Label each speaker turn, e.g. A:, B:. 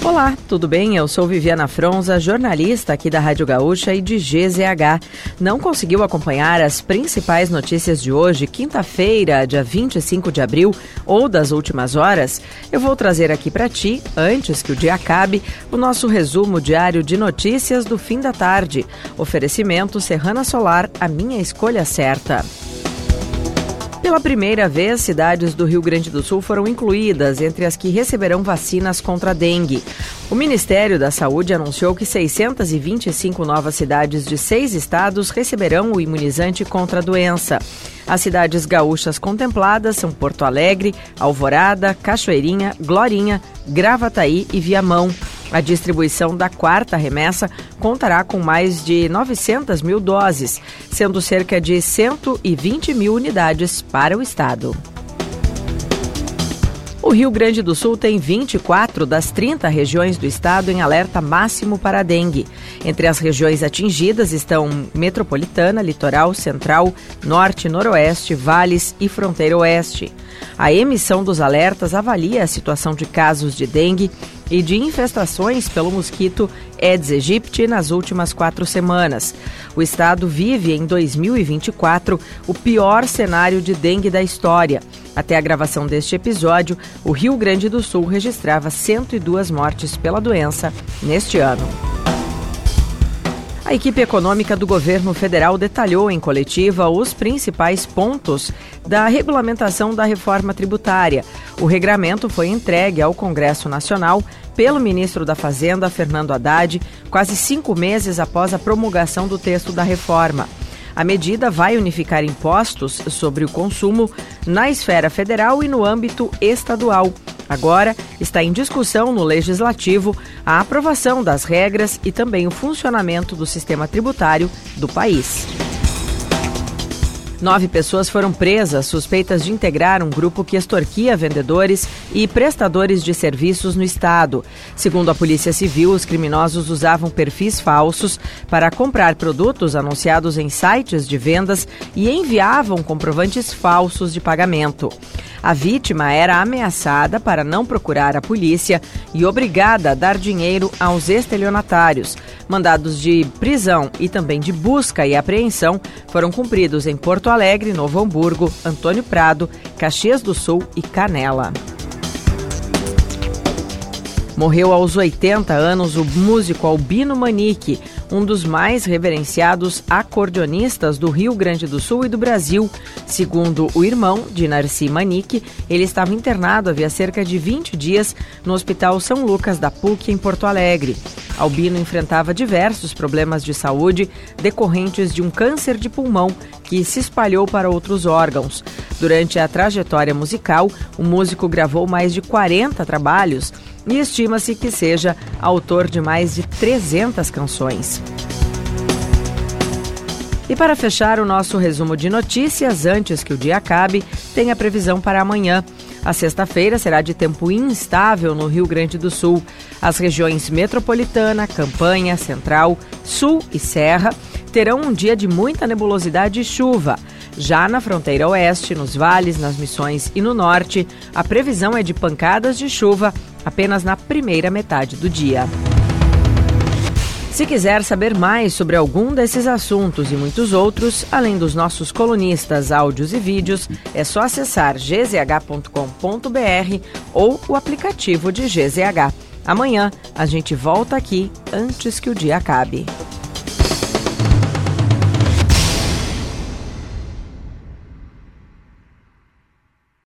A: Olá, tudo bem? Eu sou Viviana Fronza, jornalista aqui da Rádio Gaúcha e de GZH. Não conseguiu acompanhar as principais notícias de hoje, quinta-feira, dia 25 de abril, ou das últimas horas? Eu vou trazer aqui para ti, antes que o dia acabe, o nosso resumo diário de notícias do fim da tarde. Oferecimento Serrana Solar, a minha escolha certa. Pela primeira vez, cidades do Rio Grande do Sul foram incluídas entre as que receberão vacinas contra a dengue. O Ministério da Saúde anunciou que 625 novas cidades de 6 estados receberão o imunizante contra a doença. As cidades gaúchas contempladas são Porto Alegre, Alvorada, Cachoeirinha, Glorinha, Gravataí e Viamão. A distribuição da quarta remessa contará com mais de 900 mil doses, sendo cerca de 120 mil unidades para o estado. O Rio Grande do Sul tem 24 das 30 regiões do estado em alerta máximo para a dengue. Entre as regiões atingidas estão Metropolitana, Litoral, Central, Norte, Noroeste, Vales e Fronteira Oeste. A emissão dos alertas avalia a situação de casos de dengue e de infestações pelo mosquito Aedes aegypti nas últimas 4 semanas. O estado vive em 2024 o pior cenário de dengue da história. Até a gravação deste episódio, o Rio Grande do Sul registrava 102 mortes pela doença neste ano. A equipe econômica do governo federal detalhou em coletiva os principais pontos da regulamentação da reforma tributária. O regramento foi entregue ao Congresso Nacional pelo ministro da Fazenda, Fernando Haddad, quase 5 meses após a promulgação do texto da reforma. A medida vai unificar impostos sobre o consumo na esfera federal e no âmbito estadual. Agora está em discussão no Legislativo a aprovação das regras e também o funcionamento do sistema tributário do país. 9 pessoas foram presas suspeitas de integrar um grupo que extorquia vendedores e prestadores de serviços no estado. Segundo a Polícia Civil, os criminosos usavam perfis falsos para comprar produtos anunciados em sites de vendas e enviavam comprovantes falsos de pagamento. A vítima era ameaçada para não procurar a polícia e obrigada a dar dinheiro aos estelionatários. Mandados de prisão e também de busca e apreensão foram cumpridos em Porto Alegre, Novo Hamburgo, Antônio Prado, Caxias do Sul e Canela. Morreu aos 80 anos o músico Albino Manique, um dos mais reverenciados acordeonistas do Rio Grande do Sul e do Brasil. Segundo o irmão de Narci Manique, ele estava internado havia cerca de 20 dias no Hospital São Lucas da PUC, em Porto Alegre. Albino enfrentava diversos problemas de saúde decorrentes de um câncer de pulmão que se espalhou para outros órgãos. Durante a trajetória musical, o músico gravou mais de 40 trabalhos e estima-se que seja autor de mais de 300 canções. E para fechar o nosso resumo de notícias, antes que o dia acabe, tem a previsão para amanhã. A sexta-feira será de tempo instável no Rio Grande do Sul. As regiões Metropolitana, Campanha, Central, Sul e Serra terão um dia de muita nebulosidade e chuva. Já na fronteira oeste, nos vales, nas Missões e no norte, a previsão é de pancadas de chuva apenas na primeira metade do dia. Se quiser saber mais sobre algum desses assuntos e muitos outros, além dos nossos colunistas, áudios e vídeos, é só acessar gzh.com.br ou o aplicativo de GZH. Amanhã a gente volta aqui antes que o dia acabe.